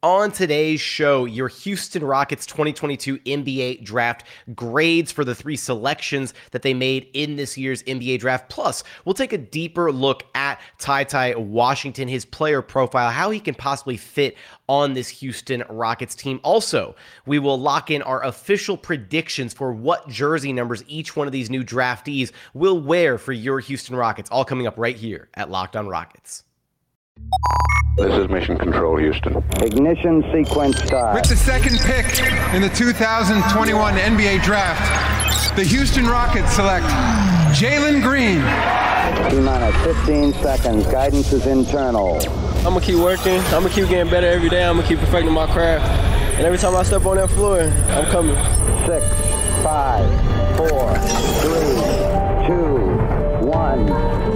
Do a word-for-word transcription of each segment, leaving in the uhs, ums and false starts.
On today's show, your Houston Rockets twenty twenty-two N B A Draft grades for the three selections that they made in this year's N B A Draft. Plus, we'll take a deeper look at Ty Ty Washington, his player profile, how he can possibly fit on this Houston Rockets team. Also, we will lock in our official predictions for what jersey numbers each one of these new draftees will wear for your Houston Rockets, all coming up right here at Locked On Rockets. This is Mission Control, Houston. Ignition sequence start. With the second pick in the two thousand twenty-one N B A Draft, the Houston Rockets select Jalen Green. T-minus fifteen seconds. Guidance is internal. I'm going to keep working. I'm going to keep getting better every day. I'm going to keep perfecting my craft. And every time I step on that floor, I'm coming. Six, five, four, three, two, one.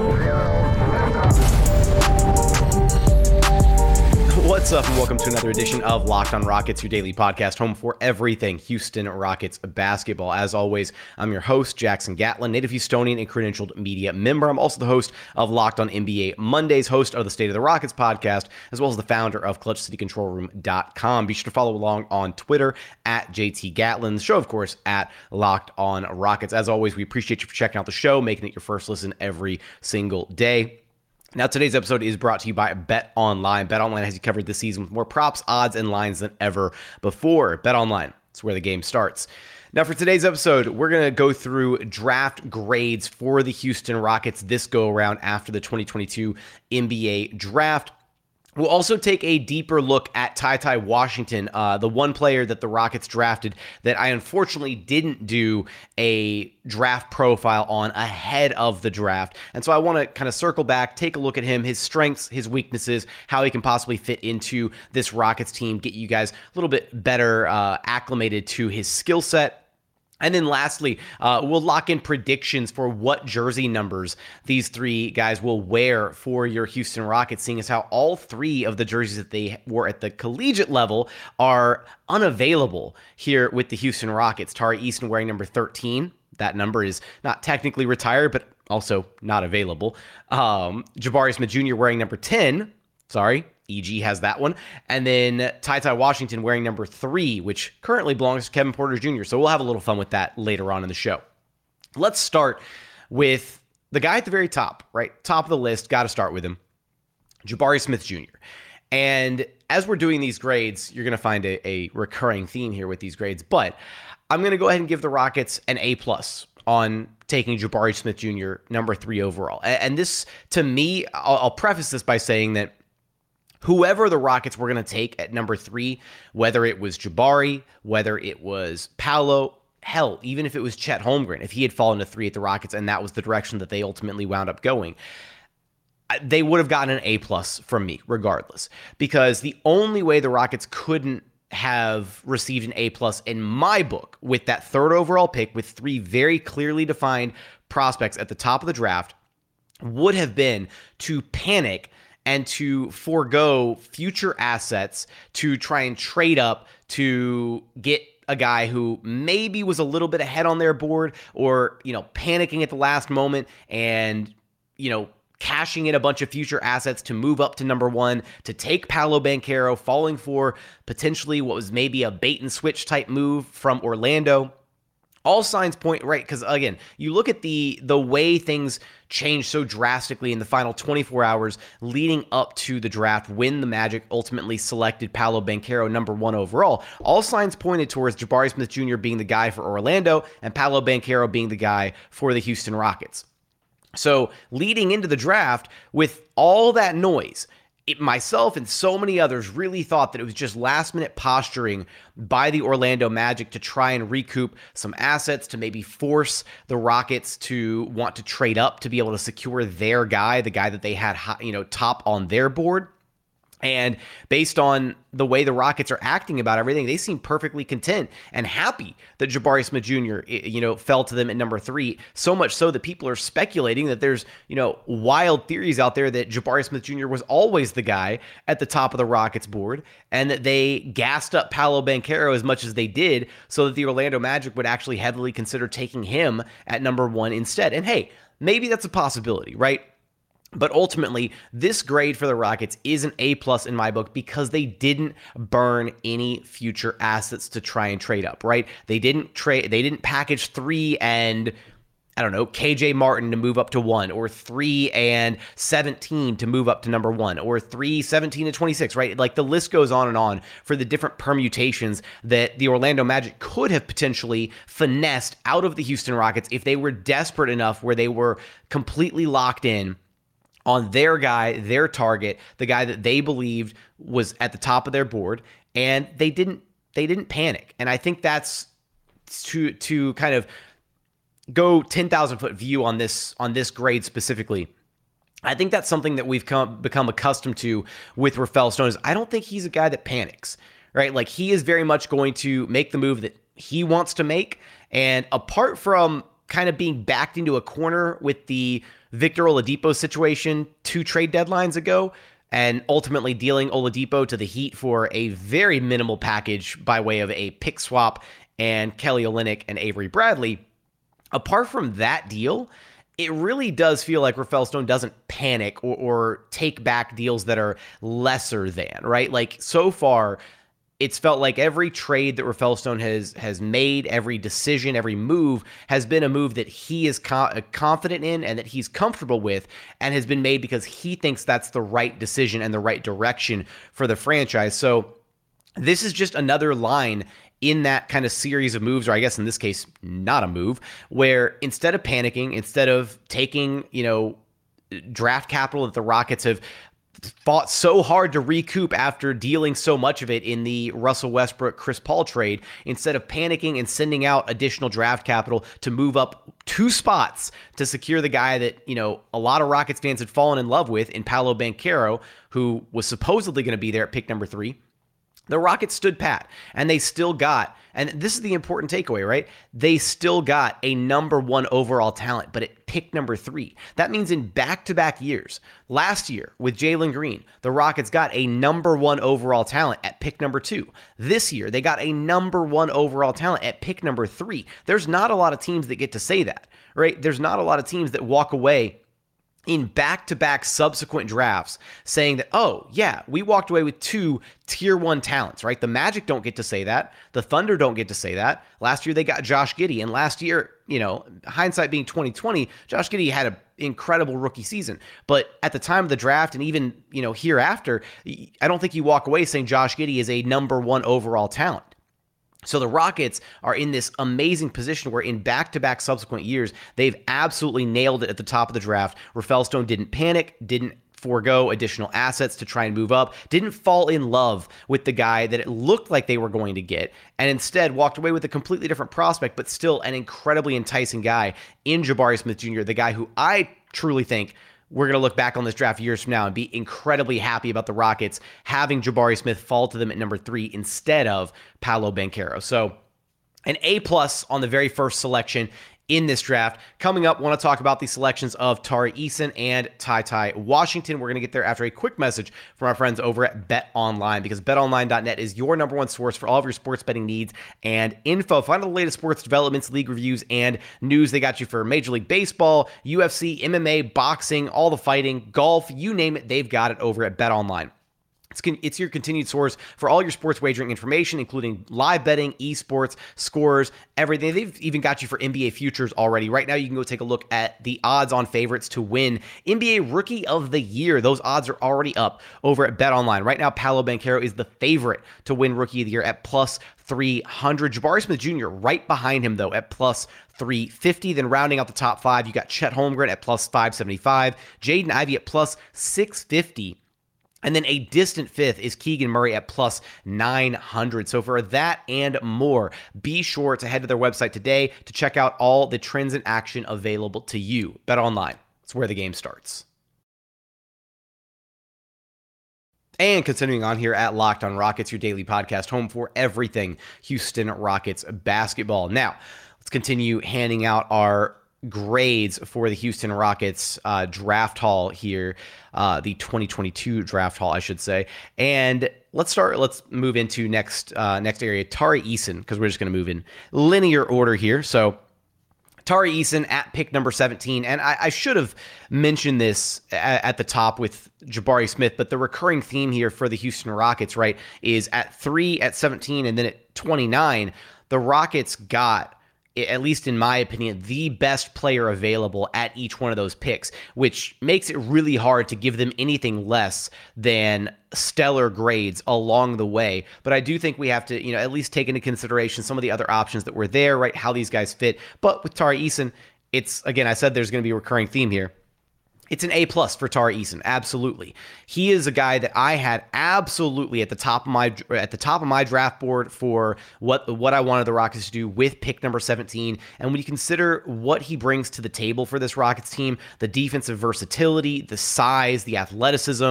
What's up, and welcome to another edition of Locked On Rockets, your daily podcast, home for everything Houston Rockets basketball. As always, I'm your host, Jackson Gatlin, native Houstonian and credentialed media member. I'm also the host of Locked On N B A Mondays, host of the State of the Rockets podcast, as well as the founder of Clutch City Control Room dot com. Be sure to follow along on Twitter at J T Gatlin, the show, of course, at Locked On Rockets. As always, we appreciate you for checking out the show, making it your first listen every single day. Now, today's episode is brought to you by BetOnline. BetOnline has you covered this season with more props, odds, and lines than ever before. BetOnline, it's where the game starts. Now, for today's episode, we're going to go through draft grades for the Houston Rockets this go-around after the twenty twenty-two N B A Draft. We'll also take a deeper look at Ty Ty Washington, uh, the one player that the Rockets drafted that I unfortunately didn't do a draft profile on ahead of the draft. And so I want to kind of circle back, take a look at him, his strengths, his weaknesses, how he can possibly fit into this Rockets team, get you guys a little bit better uh, acclimated to his skill set. And then lastly, uh, we'll lock in predictions for what jersey numbers these three guys will wear for your Houston Rockets, seeing as how all three of the jerseys that they wore at the collegiate level are unavailable here with the Houston Rockets. Tari Eason wearing number thirteen. That number is not technically retired, but also not available. Um, Jabari Smith Junior wearing number ten. Sorry. E G has that one. And then Ty Ty Washington wearing number three, which currently belongs to Kevin Porter Junior So we'll have a little fun with that later on in the show. Let's start with the guy at the very top, right? Top of the list. Got to start with him. Jabari Smith Junior And as we're doing these grades, you're going to find a, a recurring theme here with these grades. But I'm going to go ahead and give the Rockets an A plus on taking Jabari Smith Junior number three overall. And, and this, to me, I'll, I'll preface this by saying that whoever the Rockets were going to take at number three, whether it was Jabari, whether it was Paolo, hell, even if it was Chet Holmgren, if he had fallen to three at the Rockets and that was the direction that they ultimately wound up going, they would have gotten an A plus from me regardless. Because the only way the Rockets couldn't have received an A plus in my book with that third overall pick with three very clearly defined prospects at the top of the draft would have been to panic and to forego future assets to try and trade up to get a guy who maybe was a little bit ahead on their board, or, you know, panicking at the last moment and, you know, cashing in a bunch of future assets to move up to number one, to take Paolo Banchero, falling for potentially what was maybe a bait and switch type move from Orlando. All signs point right, because again, you look at the the way things changed so drastically in the final twenty-four hours leading up to the draft when the Magic ultimately selected Paolo Banchero number one overall. All signs pointed towards Jabari Smith Junior being the guy for Orlando and Paolo Banchero being the guy for the Houston Rockets. So leading into the draft, with all that noise, it, myself and so many others really thought that it was just last-minute posturing by the Orlando Magic to try and recoup some assets, to maybe force the Rockets to want to trade up to be able to secure their guy, the guy that they had, you know, top on their board. And based on the way the Rockets are acting about everything, they seem perfectly content and happy that Jabari Smith Junior, you know, fell to them at number three. So much so that people are speculating that there's, you know, wild theories out there that Jabari Smith Junior was always the guy at the top of the Rockets board, and that they gassed up Paolo Banchero as much as they did so that the Orlando Magic would actually heavily consider taking him at number one instead. And hey, maybe that's a possibility, right? But ultimately, this grade for the Rockets is an A plus in my book because they didn't burn any future assets to try and trade up, right? They didn't trade, they didn't package three and I don't know, K J Martin to move up to one, or three and seventeen to move up to number one, or three, seventeen to twenty-six, right? Like the list goes on and on for the different permutations that the Orlando Magic could have potentially finessed out of the Houston Rockets if they were desperate enough where they were completely locked in on their guy, their target, the guy that they believed was at the top of their board, and they didn't they didn't panic. And I think that's to to kind of go ten thousand foot view on this on this grade specifically. I think that's something that we've come become accustomed to with Rafael Stone. Is I don't think he's a guy that panics, right? Like he is very much going to make the move that he wants to make, and apart from kind of being backed into a corner with the Victor Oladipo situation two trade deadlines ago, and ultimately dealing Oladipo to the Heat for a very minimal package by way of a pick swap and Kelly Olynyk and Avery Bradley. Apart from that deal, it really does feel like Rafael Stone doesn't panic or, or take back deals that are lesser than, right? Like so far, it's felt like every trade that Rafael Stone has has made, every decision, every move has been a move that he is co- confident in and that he's comfortable with, and has been made because he thinks that's the right decision and the right direction for the franchise. So this is just another line in that kind of series of moves, or I guess in this case, not a move, where instead of panicking, instead of taking, you know, draft capital that the Rockets have fought so hard to recoup after dealing so much of it in the Russell Westbrook Chris Paul trade, instead of panicking and sending out additional draft capital to move up two spots to secure the guy that, you know, a lot of Rockets fans had fallen in love with in Paolo Banchero, who was supposedly going to be there at pick number three. The Rockets stood pat, and they still got, and this is the important takeaway, right? They still got a number one overall talent, but at pick number three. That means in back-to-back years, last year with Jalen Green, the Rockets got a number one overall talent at pick number two. This year, they got a number one overall talent at pick number three. There's not a lot of teams that get to say that, right? There's not a lot of teams that walk away in back-to-back subsequent drafts saying that, oh, yeah, we walked away with two tier one talents, right? The Magic don't get to say that. The Thunder don't get to say that. Last year, they got Josh Giddey. And last year, you know, hindsight being twenty twenty, Josh Giddey had an incredible rookie season. But at the time of the draft and even, you know, hereafter, I don't think you walk away saying Josh Giddey is a number one overall talent. So the Rockets are in this amazing position where in back-to-back subsequent years, they've absolutely nailed it at the top of the draft. Rafael Stone didn't panic, didn't forego additional assets to try and move up, didn't fall in love with the guy that it looked like they were going to get, and instead walked away with a completely different prospect, but still an incredibly enticing guy in Jabari Smith Junior, the guy who I truly think we're going to look back on this draft years from now and be incredibly happy about the Rockets having Jabari Smith fall to them at number three instead of Paolo Banchero. So an A plus on the very first selection in this draft. Coming up, want to talk about the selections of Tari Eason and Ty Ty Washington. We're going to get there after a quick message from our friends over at BetOnline, because bet online dot net is your number one source for all of your sports betting needs and info. Find all the latest sports developments, league reviews, and news. They got you for Major League Baseball, U F C, M M A, boxing, all the fighting, golf, you name it, they've got it over at BetOnline. It's, con- it's your continued source for all your sports wagering information, including live betting, esports, scores, everything. They've even got you for N B A futures already. Right now, you can go take a look at the odds on favorites to win N B A Rookie of the Year. Those odds are already up over at BetOnline. Right now, Paolo Banchero is the favorite to win Rookie of the Year at plus three hundred. Jabari Smith Junior right behind him, though, at plus three fifty. Then rounding out the top five, you got Chet Holmgren at plus five seventy-five, Jaden Ivey at plus six fifty. And then a distant fifth is Keegan Murray at plus nine hundred. So for that and more, be sure to head to their website today to check out all the trends and action available to you. BetOnline, it's where the game starts. And continuing on here at Locked on Rockets, your daily podcast, home for everything Houston Rockets basketball. Now, let's continue handing out our grades for the Houston Rockets uh, draft haul here, uh, the twenty twenty-two draft haul, I should say. And let's start, let's move into next uh, next area, Tari Eason, because we're just going to move in linear order here. So Tari Eason at pick number seventeen. And I, I should have mentioned this at, at the top with Jabari Smith, but the recurring theme here for the Houston Rockets, right, is at three, at seventeen, and then at twenty-nine, the Rockets got, at least in my opinion, the best player available at each one of those picks, which makes it really hard to give them anything less than stellar grades along the way. But I do think we have to, you know, at least take into consideration some of the other options that were there, right? How these guys fit. But with Tari Eason, it's, again, I said there's going to be a recurring theme here. It's an A plus for Tari Eason, absolutely. He is a guy that I had absolutely at the top of my at the top of my draft board for what what I wanted the Rockets to do with pick number seventeen. And when you consider what he brings to the table for this Rockets team, the defensive versatility, the size, the athleticism,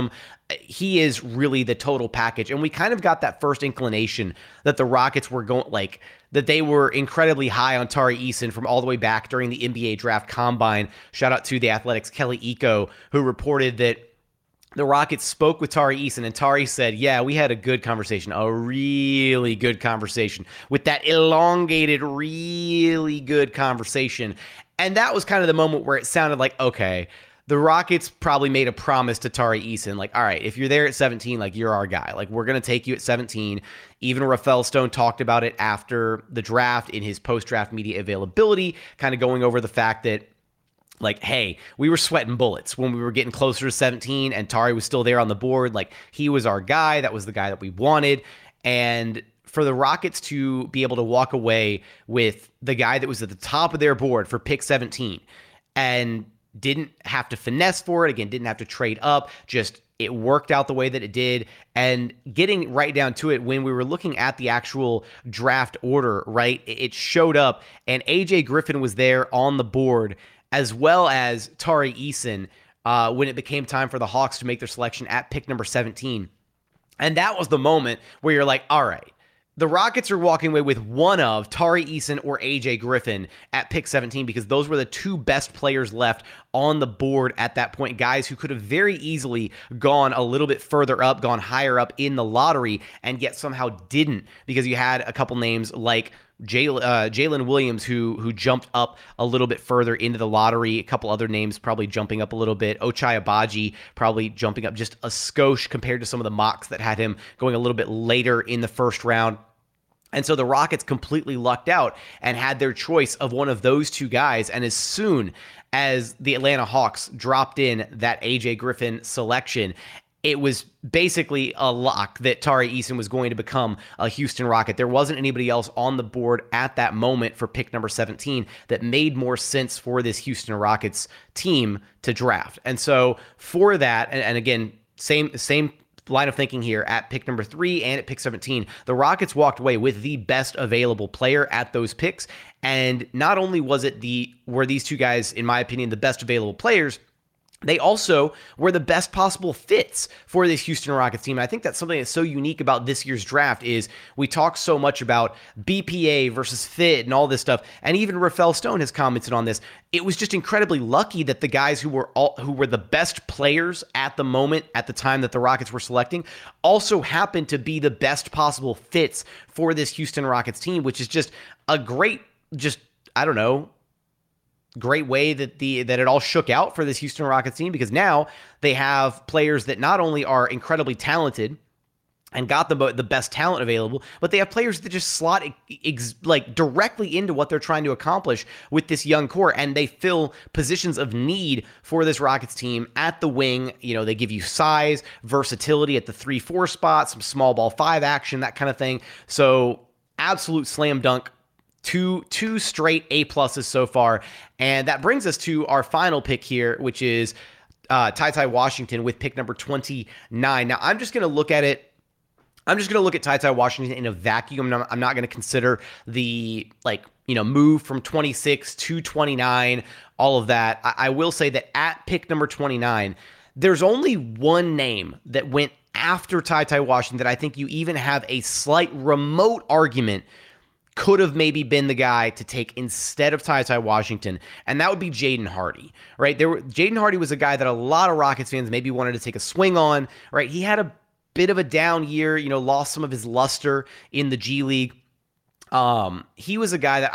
he is really the total package. And we kind of got that first inclination that the Rockets were going like that they were incredibly high on Tari Eason from all the way back during the N B A draft combine. Shout out to the Athletics' Kelly Iko, who reported that the Rockets spoke with Tari Eason, and Tari said, yeah, we had a good conversation, a really good conversation with that elongated, really good conversation. And that was kind of the moment where it sounded like, okay, the Rockets probably made a promise to Tari Eason, like, all right, if you're there at seventeen, like, you're our guy. Like, we're going to take you at seventeen. Even Rafael Stone talked about it after the draft in his post-draft media availability, kind of going over the fact that, like, hey, we were sweating bullets when we were getting closer to seventeen and Tari was still there on the board. Like, he was our guy. That was the guy that we wanted. And for the Rockets to be able to walk away with the guy that was at the top of their board for pick seventeen and didn't have to finesse for it, again, didn't have to trade up, just it worked out the way that it did. And getting right down to it, when we were looking at the actual draft order, right, it showed up and A J Griffin was there on the board, as well as Tari Eason, uh, when it became time for the Hawks to make their selection at pick number seventeen. And that was the moment where you're like, all right, the Rockets are walking away with one of Tari Eason or A J Griffin at pick seventeen, because those were the two best players left on the board at that point, guys who could have very easily gone a little bit further up, gone higher up in the lottery, and yet somehow didn't, because you had a couple names like Jalen uh, Jalen Williams, who who jumped up a little bit further into the lottery. A couple other names probably jumping up a little bit. Ochai Agbaji probably jumping up just a skosh compared to some of the mocks that had him going a little bit later in the first round. And so the Rockets completely lucked out and had their choice of one of those two guys. And as soon as the Atlanta Hawks dropped in that A J Griffin selection, it was basically a lock that Tari Eason was going to become a Houston Rocket. There wasn't anybody else on the board at that moment for pick number seventeen that made more sense for this Houston Rockets team to draft. And so for that, and, and again, same same line of thinking here at pick number three and at pick seventeen, the Rockets walked away with the best available player at those picks. And not only was it the were these two guys, in my opinion, the best available players, they also were the best possible fits for this Houston Rockets team. And I think that's something that's so unique about this year's draft is we talk so much about B P A versus fit and all this stuff. And even Rafael Stone has commented on this. It was just incredibly lucky that the guys who were all who were the best players at the moment, at the time that the Rockets were selecting, also happened to be the best possible fits for this Houston Rockets team, which is just a great, just, I don't know, great way that the that it all shook out for this Houston Rockets team, because now they have players that not only are incredibly talented and got the the best talent available, but they have players that just slot ex, like directly into what they're trying to accomplish with this young core, and they fill positions of need for this Rockets team at the wing. You know, they give you size, versatility at the three four spot, some small ball five action, that kind of thing. So absolute slam dunk. Two, two straight A pluses so far. And that brings us to our final pick here, which is uh, Ty Ty Washington with pick number twenty-nine. Now, I'm just going to look at it. I'm just going to look at Ty Ty Washington in a vacuum. I'm not, I'm not going to consider the, like, you know, move from twenty-six to twenty-nine, all of that. I, I will say that at pick number twenty-nine, there's only one name that went after Ty Ty Washington that I think you even have a slight remote argument could have maybe been the guy to take instead of Ty Ty Washington, and that would be Jaden Hardy, right? There were Jaden Hardy was a guy that a lot of Rockets fans maybe wanted to take a swing on, right? He had a bit of a down year, you know, lost some of his luster in the G League. Um, he was a guy that I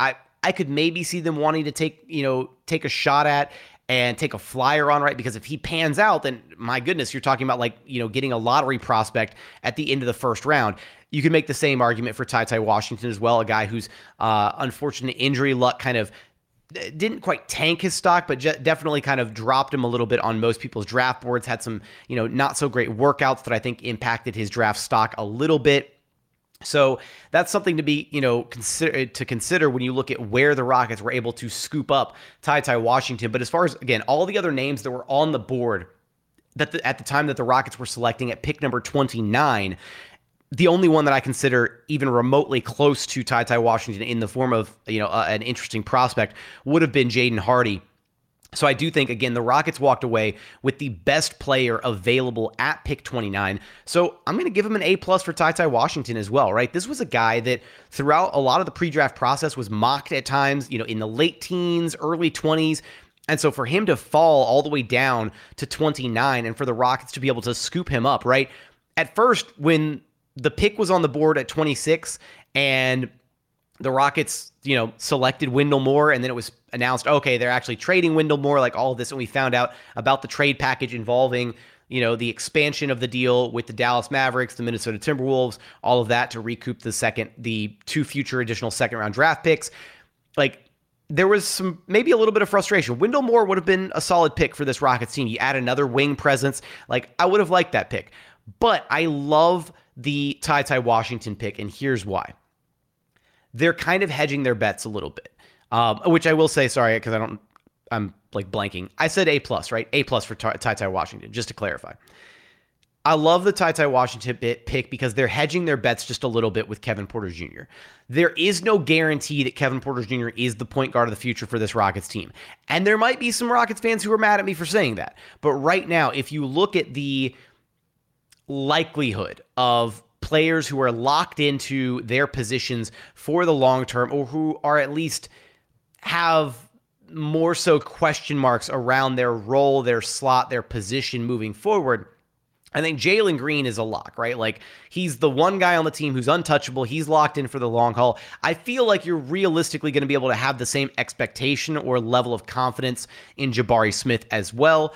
I could maybe see them wanting to take, you know, take a shot at and take a flyer on, right? Because if he pans out, then my goodness, you're talking about like, you know, getting a lottery prospect at the end of the first round. You can make the same argument for Ty Ty Washington as well, a guy whose uh, unfortunate injury luck kind of didn't quite tank his stock, but je- definitely kind of dropped him a little bit on most people's draft boards, had some, you know, not so great workouts that I think impacted his draft stock a little bit. So that's something to be, you know, consider to consider when you look at where the Rockets were able to scoop up Ty Ty Washington. But as far as, again, all the other names that were on the board that the, at the time that the Rockets were selecting at pick number twenty-nine, the only one that I consider even remotely close to Ty Ty Washington in the form of, you know, uh, an interesting prospect would have been Jaden Hardy. So I do think, again, the Rockets walked away with the best player available at pick twenty-nine. So I'm going to give him an A plus for Ty Ty Washington as well, right? This was a guy that throughout a lot of the pre-draft process was mocked at times, you know, in the late teens, early twenties. And so for him to fall all the way down to twenty-nine and for the Rockets to be able to scoop him up, right? At first, when the pick was on the board at twenty-six and the Rockets, you know, selected Wendell Moore, and then it was announced, okay, they're actually trading Wendell Moore, like all of this. And we found out about the trade package involving, you know, the expansion of the deal with the Dallas Mavericks, the Minnesota Timberwolves, all of that to recoup the second, the two future additional second round draft picks. Like, there was some, maybe a little bit of frustration. Wendell Moore would have been a solid pick for this Rockets team. You add another wing presence. Like, I would have liked that pick. But I love the Ty Ty Washington pick, and here's why. They're kind of hedging their bets a little bit, um, which I will say, sorry, because I don't, I'm like blanking. I said A plus, right? A plus for Ty Ty Washington, just to clarify. I love the Ty Ty Washington bit pick because they're hedging their bets just a little bit with Kevin Porter Junior There is no guarantee that Kevin Porter Junior is the point guard of the future for this Rockets team. And there might be some Rockets fans who are mad at me for saying that. But right now, if you look at the likelihood of players who are locked into their positions for the long term, or who are at least have more so question marks around their role, their slot, their position moving forward, I think Jalen Green is a lock, right? Like, he's the one guy on the team who's untouchable. He's locked in for the long haul. I feel like you're realistically going to be able to have the same expectation or level of confidence in Jabari Smith as well.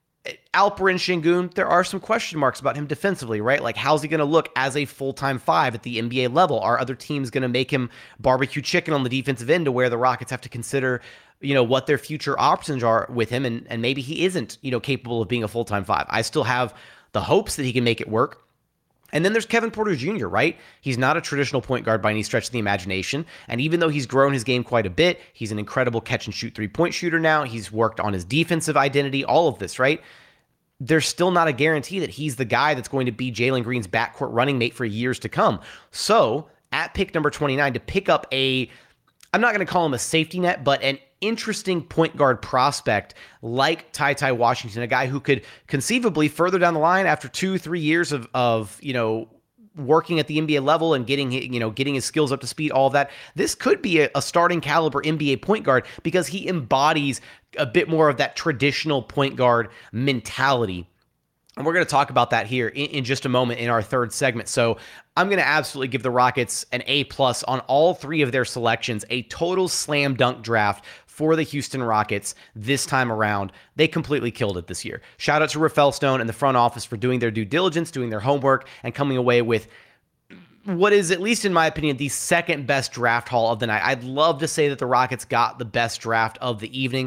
Alperen Sengun, there are some question marks about him defensively, right? Like, how's he going to look as a full-time five at the N B A level? Are other teams going to make him barbecue chicken on the defensive end to where the Rockets have to consider, you know, what their future options are with him? And, and maybe he isn't, you know, capable of being a full-time five. I still have the hopes that he can make it work. And then there's Kevin Porter Junior, right? He's not a traditional point guard by any stretch of the imagination. And even though he's grown his game quite a bit, he's an incredible catch and shoot three-point shooter now. He's worked on his defensive identity, all of this, right? There's still not a guarantee that he's the guy that's going to be Jalen Green's backcourt running mate for years to come. So at pick number twenty-nine, to pick up a, I'm not going to call him a safety net, but an interesting point guard prospect like Ty Ty Washington, a guy who could conceivably further down the line after two, three years of, of, you know, working at the N B A level and getting, you know, getting his skills up to speed, all of that. This could be a, a starting caliber N B A point guard because he embodies a bit more of that traditional point guard mentality. And we're going to talk about that here in, in just a moment in our third segment. So I'm going to absolutely give the Rockets an A plus on all three of their selections, a total slam dunk draft for the Houston Rockets this time around. They completely killed it this year. Shout out to Rafael Stone and the front office for doing their due diligence, doing their homework, and coming away with what is, at least in my opinion, the second best draft haul of the night. I'd love to say that the Rockets got the best draft of the evening,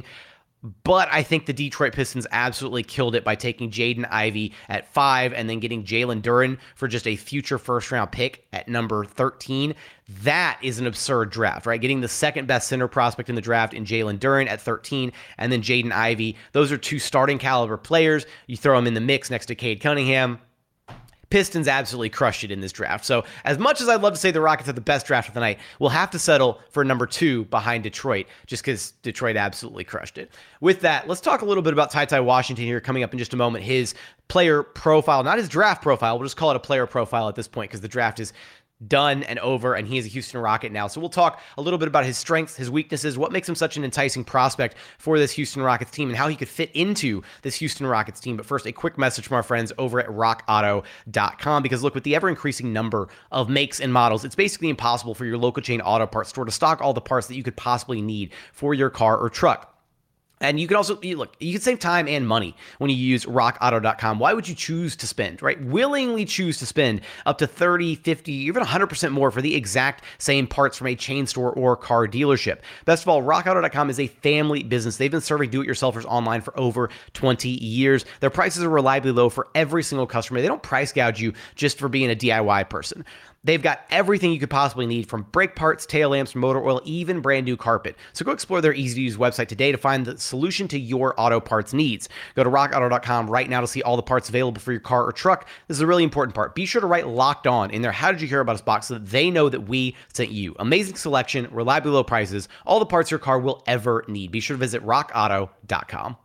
but I think the Detroit Pistons absolutely killed it by taking Jaden Ivey at five and then getting Jalen Duren for just a future first-round pick at number thirteen. That is an absurd draft, right? Getting the second-best center prospect in the draft in Jalen Duren at thirteen, and then Jaden Ivey. Those are two starting caliber players. You throw them in the mix next to Cade Cunningham. Pistons absolutely crushed it in this draft. So as much as I'd love to say the Rockets had the best draft of the night, we'll have to settle for number two behind Detroit, just because Detroit absolutely crushed it. With that, let's talk a little bit about Ty Ty Washington here coming up in just a moment. His player profile, not his draft profile. We'll just call it a player profile at this point because the draft is done and over, and he is a Houston Rocket now. So we'll talk a little bit about his strengths, his weaknesses, what makes him such an enticing prospect for this Houston Rockets team, and how he could fit into this Houston Rockets team. But first, a quick message from our friends over at rock auto dot com, because look, with the ever-increasing number of makes and models, it's basically impossible for your local chain auto parts store to stock all the parts that you could possibly need for your car or truck. And you can also, look, you can save time and money when you use rock auto dot com. Why would you choose to spend, right? Willingly choose to spend up to thirty, fifty, even one hundred percent more for the exact same parts from a chain store or car dealership. Best of all, rock auto dot com is a family business. They've been serving do-it-yourselfers online for over twenty years. Their prices are reliably low for every single customer. They don't price gouge you just for being a D I Y person. They've got everything you could possibly need, from brake parts, tail lamps, motor oil, even brand new carpet. So go explore their easy-to-use website today to find the solution to your auto parts needs. Go to rock auto dot com right now to see all the parts available for your car or truck. This is a really important part. Be sure to write "Locked On" in their "How did you hear about us" box so that they know that we sent you. Amazing selection, reliably low prices, all the parts your car will ever need. Be sure to visit rock auto dot com.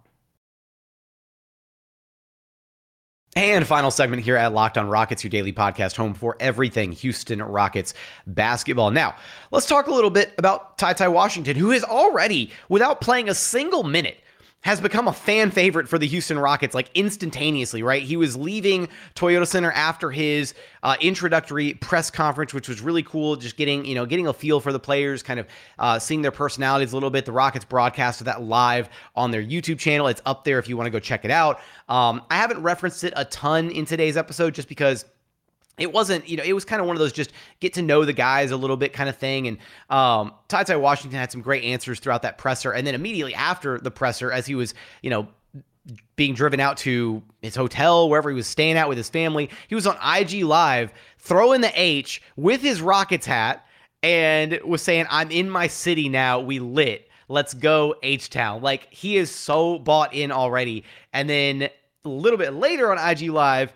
And final segment here at Locked On Rockets, your daily podcast home for everything Houston Rockets basketball. Now, let's talk a little bit about Ty Ty Washington, who has already, without playing a single minute, has become a fan favorite for the Houston Rockets, like instantaneously, right? He was leaving Toyota Center after his uh, introductory press conference, which was really cool. Just getting, you know, getting a feel for the players, kind of uh, seeing their personalities a little bit. The Rockets broadcasted that live on their YouTube channel. It's up there if you want to go check it out. Um, I haven't referenced it a ton in today's episode just because it wasn't, you know, it was kind of one of those just get to know the guys a little bit kind of thing. And um, Ty Ty Washington had some great answers throughout that presser. And then immediately after the presser, as he was, you know, being driven out to his hotel, wherever he was staying at with his family, he was on I G Live throwing the H with his Rockets hat and was saying, "I'm in my city now. We lit. Let's go H-Town." Like, he is so bought in already. And then a little bit later on I G Live,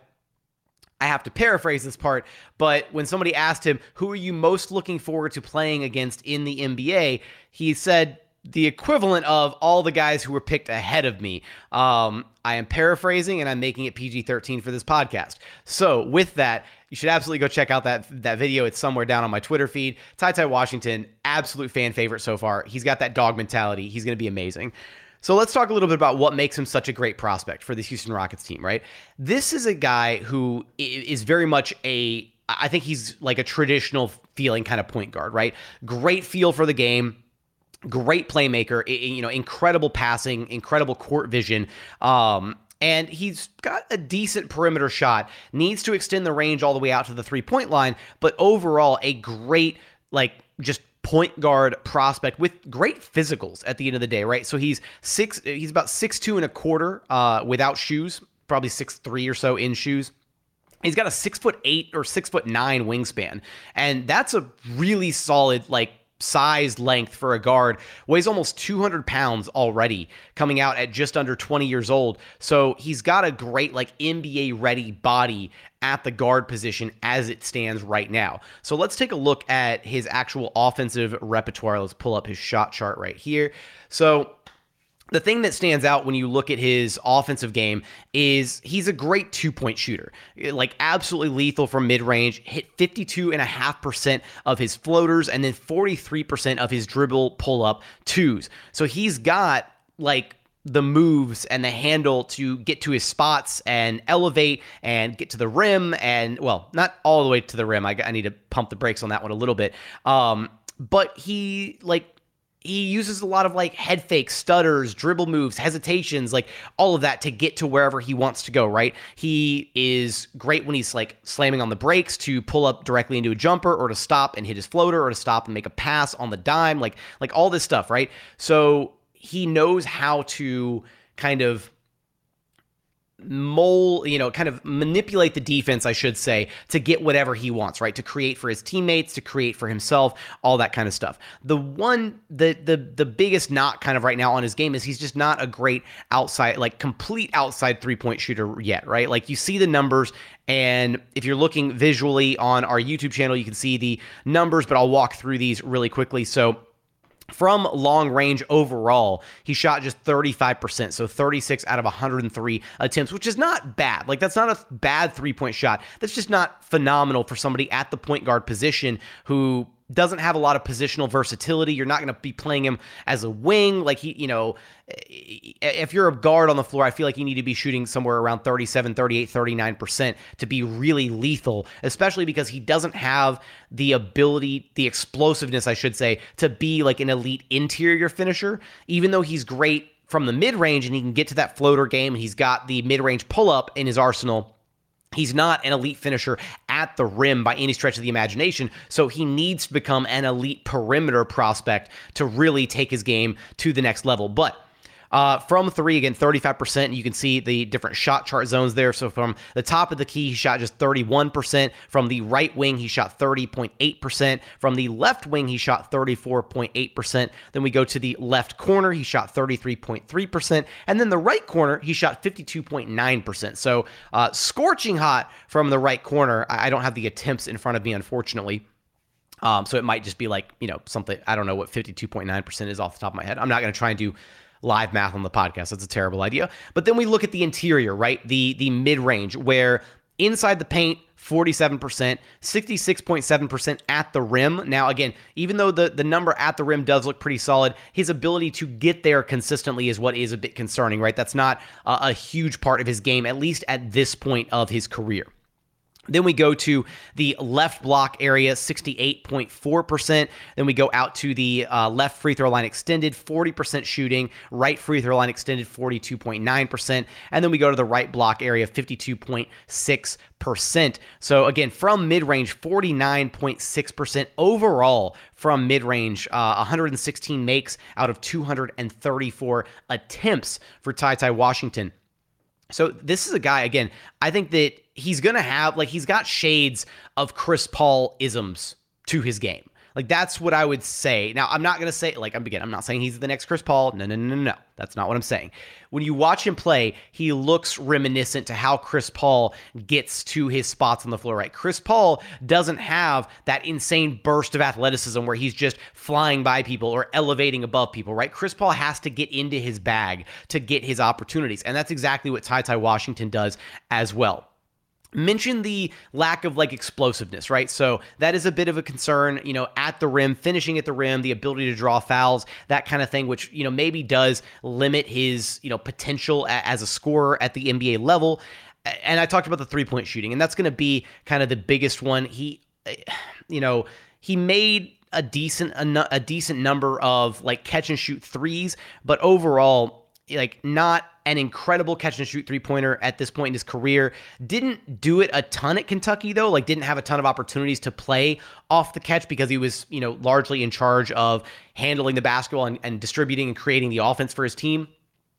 I have to paraphrase this part, but when somebody asked him, who are you most looking forward to playing against in the N B A, he said the equivalent of all the guys who were picked ahead of me. Um, I am paraphrasing, and I'm making it P G thirteen for this podcast. So with that, you should absolutely go check out that, that video. It's somewhere down on my Twitter feed. Ty Ty Washington, absolute fan favorite so far. He's got that dog mentality. He's going to be amazing. So let's talk a little bit about what makes him such a great prospect for this Houston Rockets team, right? This is a guy who is very much a, I think he's like a traditional feeling kind of point guard, right? Great feel for the game, great playmaker, you know, incredible passing, incredible court vision. Um, and he's got a decent perimeter shot, needs to extend the range all the way out to the three-point line, but overall a great, like, just point guard prospect with great physicals at the end of the day, right? So he's six, he's about six two and a quarter uh, without shoes, probably six three or so in shoes. He's got a six foot eight or six foot nine wingspan, and that's a really solid, like, size length for a guard. Weighs almost two hundred pounds already, coming out at just under twenty years old. So he's got a great, like, N B A ready body at the guard position as it stands right now. So let's take a look at his actual offensive repertoire. Let's pull up his shot chart right here. So the thing that stands out when you look at his offensive game is he's a great two-point shooter, like absolutely lethal from mid-range, hit fifty-two point five percent of his floaters and then forty-three percent of his dribble pull-up twos. So he's got, like, the moves and the handle to get to his spots and elevate and get to the rim, and, well, not all the way to the rim. I, I need to pump the brakes on that one a little bit. Um, but he, like, he uses a lot of, like, head fakes, stutters, dribble moves, hesitations, like all of that to get to wherever he wants to go, right? He is great when he's, like, slamming on the brakes to pull up directly into a jumper, or to stop and hit his floater, or to stop and make a pass on the dime, like, like all this stuff, right? So he knows how to kind of mold, you know, kind of manipulate the defense, I should say, to get whatever he wants, right? To create for his teammates, to create for himself, all that kind of stuff. The one, the the the biggest knock kind of right now on his game is he's just not a great outside, like complete outside three-point shooter yet, right? Like, you see the numbers, and if you're looking visually on our YouTube channel, you can see the numbers, but I'll walk through these really quickly. So From long range overall, he shot just thirty-five percent, so thirty-six out of one hundred three attempts, which is not bad. Like, that's not a bad three-point shot. That's just not phenomenal for somebody at the point guard position who doesn't have a lot of positional versatility. You're not going to be playing him as a wing. Like, he, you know, if you're a guard on the floor, I feel like you need to be shooting somewhere around thirty-seven, thirty-eight, thirty-nine percent to be really lethal, especially because he doesn't have the ability, the explosiveness, I should say, to be like an elite interior finisher, even though he's great from the mid-range and he can get to that floater game. And he's got the mid-range pull-up in his arsenal. He's not an elite finisher at the rim by any stretch of the imagination, so he needs to become an elite perimeter prospect to really take his game to the next level. But Uh, from three, again, thirty-five percent. You can see the different shot chart zones there. So from the top of the key, he shot just thirty-one percent. From the right wing, he shot thirty point eight percent. From the left wing, he shot thirty-four point eight percent. Then we go to the left corner, he shot thirty-three point three percent. And then the right corner, he shot fifty-two point nine percent. So uh, scorching hot from the right corner. I don't have the attempts in front of me, unfortunately. Um, so it might just be like, you know, something, I don't know what fifty-two point nine percent is off the top of my head. I'm not going to try and do live math on the podcast. That's a terrible idea. But then we look at the interior, right? The the mid-range, where inside the paint, forty-seven percent, sixty-six point seven percent at the rim. Now, again, even though the, the number at the rim does look pretty solid, his ability to get there consistently is what is a bit concerning, right? That's not a, a huge part of his game, at least at this point of his career. Then we go to the left block area, sixty-eight point four percent. Then we go out to the uh, left free throw line extended, forty percent shooting. Right free throw line extended, forty-two point nine percent. And then we go to the right block area, fifty-two point six percent. So again, from mid-range, forty-nine point six percent overall from mid-range, uh, one hundred sixteen makes out of two hundred thirty-four attempts for Ty Ty Washington. So this is a guy, again, I think that he's going to have, like, he's got shades of Chris Paul isms to his game. Like, that's what I would say. Now, I'm not going to say, like, I'm again, I'm not saying he's the next Chris Paul. No, no, no, no, no. That's not what I'm saying. When you watch him play, he looks reminiscent to how Chris Paul gets to his spots on the floor, right? Chris Paul doesn't have that insane burst of athleticism where he's just flying by people or elevating above people, right? Chris Paul has to get into his bag to get his opportunities, and that's exactly what Ty Ty Washington does as well. Mention the lack of like explosiveness, right? So that is a bit of a concern, you know, at the rim, finishing at the rim, the ability to draw fouls, that kind of thing, which, you know, maybe does limit his, you know, potential as a scorer at the N B A level. And I talked about the three-point shooting, and that's going to be kind of the biggest one. He, you know, he made a decent, a, a decent number of like catch and shoot threes, but overall, like not an incredible catch and shoot three-pointer at this point in his career. Didn't do it a ton at Kentucky, though. Like, didn't have a ton of opportunities to play off the catch because he was, you know, largely in charge of handling the basketball and, and distributing and creating the offense for his team.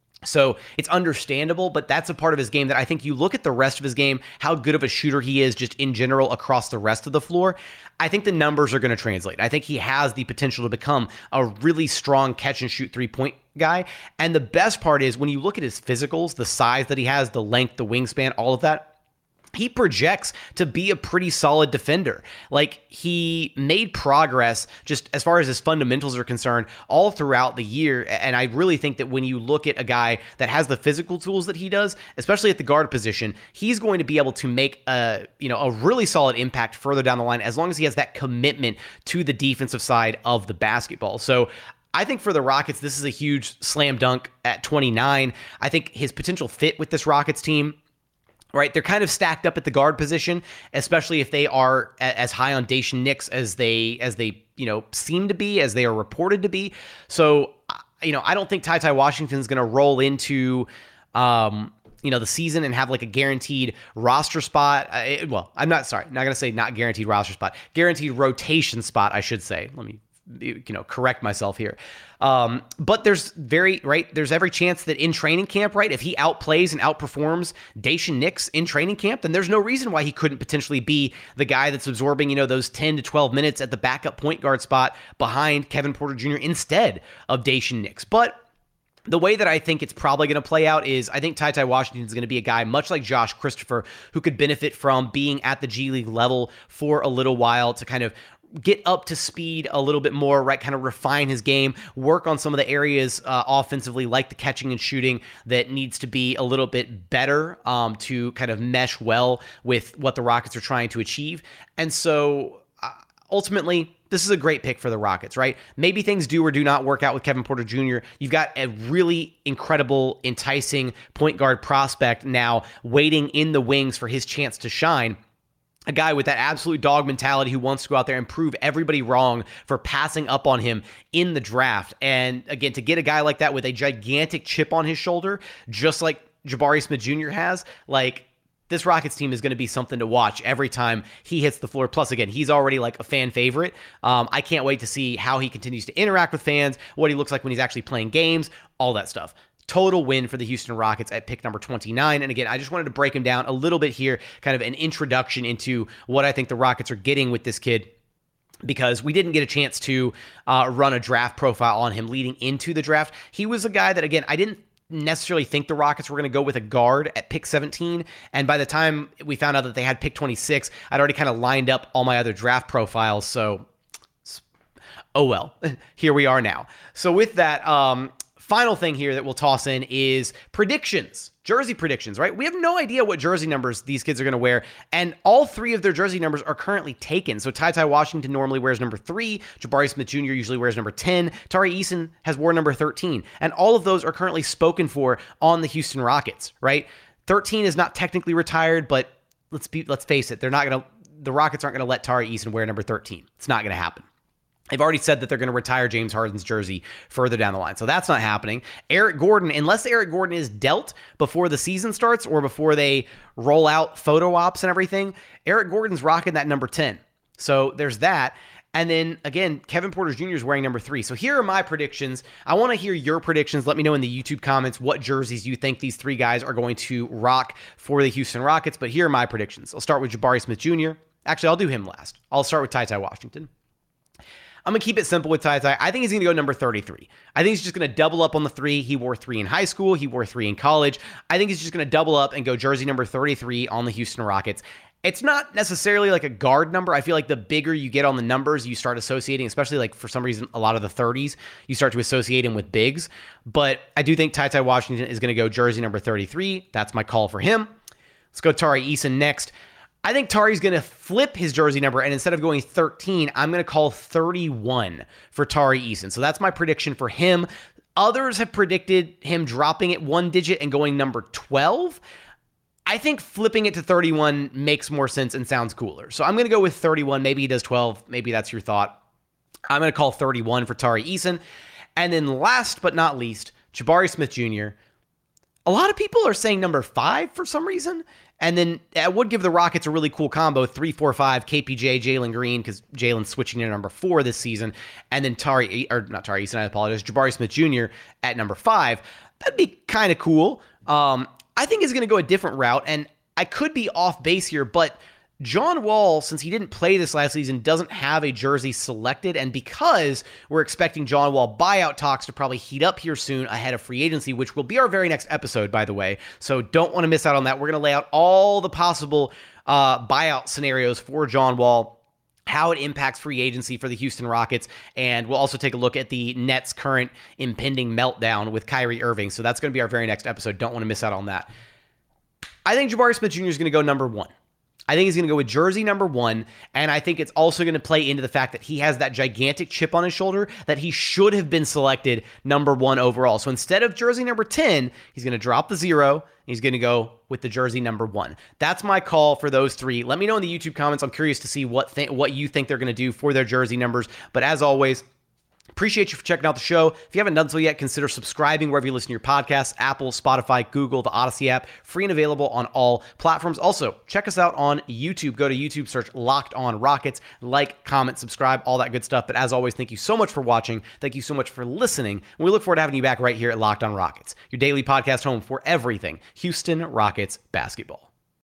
So it's understandable, but that's a part of his game that I think you look at the rest of his game, how good of a shooter he is just in general across the rest of the floor. I think the numbers are going to translate. I think he has the potential to become a really strong catch and shoot three-point guy. And the best part is when you look at his physicals, the size that he has, the length, the wingspan, all of that, he projects to be a pretty solid defender. Like, he made progress just as far as his fundamentals are concerned all throughout the year. And I really think that when you look at a guy that has the physical tools that he does, especially at the guard position, he's going to be able to make a, you know, a really solid impact further down the line as long as he has that commitment to the defensive side of the basketball. So I think for the Rockets, this is a huge slam dunk at twenty-nine. I think his potential fit with this Rockets team, right, they're kind of stacked up at the guard position, especially if they are as high on Daishen Nix as they, as they, you know, seem to be, as they are reported to be. So, you know, I don't think Ty Ty Washington's going to roll into, um, you know, the season and have like a guaranteed roster spot. Uh, it, well, I'm not sorry, not going to say not guaranteed roster spot, guaranteed rotation spot, I should say. Let me, you know, correct myself here. Um, but there's very, right, there's every chance that in training camp, right, if he outplays and outperforms Daishen Nix in training camp, then there's no reason why he couldn't potentially be the guy that's absorbing, you know, those ten to twelve minutes at the backup point guard spot behind Kevin Porter Junior instead of Daishen Nix. But the way that I think it's probably going to play out is I think Ty Ty Washington is going to be a guy much like Josh Christopher who could benefit from being at the G League level for a little while to kind of get up to speed a little bit more, right? Kind of refine his game, work on some of the areas uh, offensively, like the catching and shooting, that needs to be a little bit better um, to kind of mesh well with what the Rockets are trying to achieve. And so uh, ultimately, this is a great pick for the Rockets, right? Maybe things do or do not work out with Kevin Porter Junior You've got a really incredible, enticing point guard prospect now waiting in the wings for his chance to shine. A guy with that absolute dog mentality who wants to go out there and prove everybody wrong for passing up on him in the draft. And again, to get a guy like that with a gigantic chip on his shoulder, just like Jabari Smith Junior has, like, this Rockets team is going to be something to watch every time he hits the floor. Plus, again, he's already like a fan favorite. Um, I can't wait to see how he continues to interact with fans, what he looks like when he's actually playing games, all that stuff. Total win for the Houston Rockets at pick number twenty-nine. And again, I just wanted to break him down a little bit here, kind of an introduction into what I think the Rockets are getting with this kid, because we didn't get a chance to uh, run a draft profile on him leading into the draft. He was a guy that, again, I didn't necessarily think the Rockets were going to go with a guard at pick seventeen. And by the time we found out that they had pick twenty-six, I'd already kind of lined up all my other draft profiles. So, oh well, here we are now. So with that, um, final thing here that we'll toss in is predictions, jersey predictions, right? We have no idea what jersey numbers these kids are going to wear, and all three of their jersey numbers are currently taken. So Ty Ty Washington normally wears number three, Jabari Smith Junior usually wears number ten, Tari Eason has worn number thirteen, and all of those are currently spoken for on the Houston Rockets, right? thirteen is not technically retired, but let's be let's face it, they're not going to the Rockets aren't going to let Tari Eason wear number thirteen. It's not going to happen. They've already said that they're going to retire James Harden's jersey further down the line. So that's not happening. Eric Gordon, unless Eric Gordon is dealt before the season starts or before they roll out photo ops and everything, Eric Gordon's rocking that number ten. So there's that. And then, again, Kevin Porter Junior is wearing number three. So here are my predictions. I want to hear your predictions. Let me know in the YouTube comments what jerseys you think these three guys are going to rock for the Houston Rockets. But here are my predictions. I'll start with Jabari Smith Junior Actually, I'll do him last. I'll start with Ty Ty Washington. I'm going to keep it simple with Ty Ty. I think he's going to go number thirty-three. I think he's just going to double up on the three. He wore three in high school. He wore three in college. I think he's just going to double up and go jersey number thirty-three on the Houston Rockets. It's not necessarily like a guard number. I feel like the bigger you get on the numbers, you start associating, especially like for some reason, a lot of the thirties, you start to associate him with bigs. But I do think Ty Ty Washington is going to go jersey number thirty-three. That's my call for him. Let's go Tari Eason next. I think Tari's going to flip his jersey number, and instead of going thirteen, I'm going to call thirty-one for Tari Eason. So that's my prediction for him. Others have predicted him dropping it one digit and going number twelve. I think flipping it to thirty-one makes more sense and sounds cooler. So I'm going to go with thirty-one. Maybe he does twelve. Maybe that's your thought. I'm going to call thirty-one for Tari Eason. And then last but not least, Jabari Smith Junior A lot of people are saying number five for some reason. And then I would give the Rockets a really cool combo, three four five, K P J, Jalen Green, because Jalen's switching to number four this season, and then Tari, or not Tari Eason, I apologize, Jabari Smith Junior at number five. That'd be kind of cool. Um, I think he's going to go a different route, and I could be off base here, but John Wall, since he didn't play this last season, doesn't have a jersey selected, and because we're expecting John Wall buyout talks to probably heat up here soon ahead of free agency, which will be our very next episode, by the way, so don't want to miss out on that. We're going to lay out all the possible uh, buyout scenarios for John Wall, how it impacts free agency for the Houston Rockets, and we'll also take a look at the Nets' current impending meltdown with Kyrie Irving, so that's going to be our very next episode. Don't want to miss out on that. I think Jabari Smith Junior is going to go number one. I think he's going to go with jersey number one, and I think it's also going to play into the fact that he has that gigantic chip on his shoulder that he should have been selected number one overall. So instead of jersey number ten, he's going to drop the zero, and he's going to go with the jersey number one. That's my call for those three. Let me know in the YouTube comments. I'm curious to see what th- what you think they're going to do for their jersey numbers. But as always, appreciate you for checking out the show. If you haven't done so yet, consider subscribing wherever you listen to your podcasts, Apple, Spotify, Google, the Odyssey app, free and available on all platforms. Also, check us out on YouTube. Go to YouTube, search Locked On Rockets, like, comment, subscribe, all that good stuff. But as always, thank you so much for watching. Thank you so much for listening. And we look forward to having you back right here at Locked On Rockets, your daily podcast home for everything Houston Rockets basketball.